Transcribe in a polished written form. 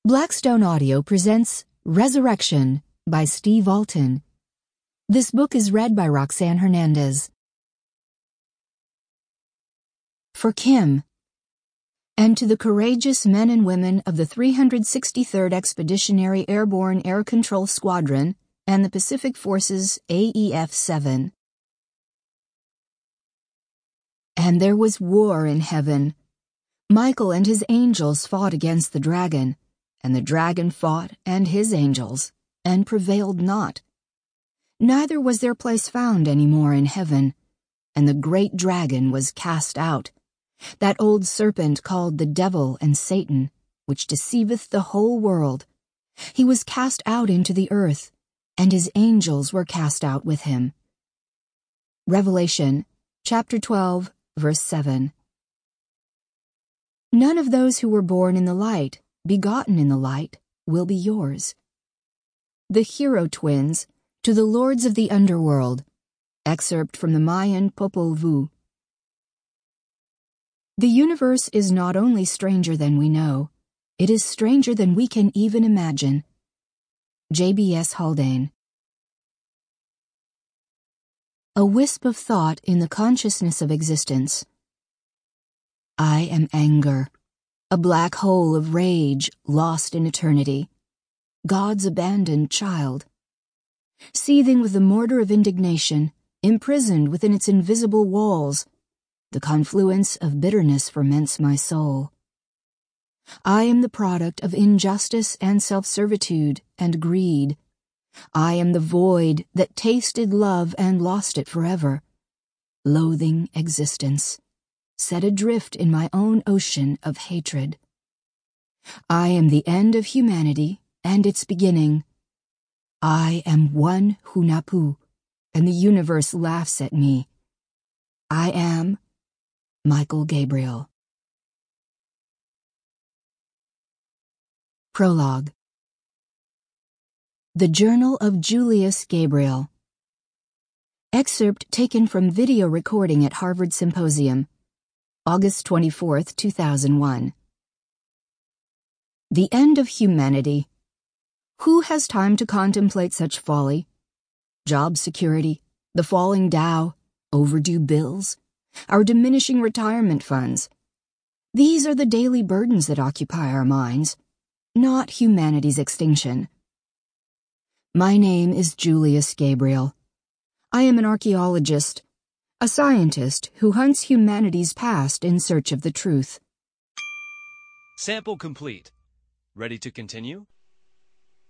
Blackstone Audio presents Resurrection by Steve Alten. This book is read by Roxanne Hernandez. For Kim, and to the courageous men and women of the 363rd Expeditionary Airborne Air Control Squadron and the Pacific Forces AEF-7. And there was war in heaven. Michael and his angels fought against the dragon, and the dragon fought and his angels, and prevailed not. Neither was their place found any more in heaven, and the great dragon was cast out, that old serpent called the devil and Satan, which deceiveth the whole world. He was cast out into the earth, and his angels were cast out with him. Revelation, chapter 12, verse 7. None of those who were born in the light, begotten in the light, will be yours. The Hero Twins, to the Lords of the Underworld. Excerpt from the Mayan Popol Vuh. The universe is not only stranger than we know, it is stranger than we can even imagine. J.B.S. Haldane. A wisp of thought in the consciousness of existence. I am anger, a black hole of rage lost in eternity, God's abandoned child. Seething with the mortar of indignation, imprisoned within its invisible walls, the confluence of bitterness ferments my soul. I am the product of injustice and self-servitude and greed. I am the void that tasted love and lost it forever. Loathing existence, set adrift in my own ocean of hatred. I am the end of humanity and its beginning. I am one Hunahpu, and the universe laughs at me. I am Michael Gabriel. Prologue. The Journal of Julius Gabriel. Excerpt taken from video recording at Harvard Symposium, August 24, 2001. The end of humanity. Who has time to contemplate such folly? Job security, the falling Dow, overdue bills, our diminishing retirement funds. These are the daily burdens that occupy our minds, not humanity's extinction. My name is Julius Gabriel. I am an archaeologist, a scientist who hunts humanity's past in search of the truth. Sample complete. Ready to continue?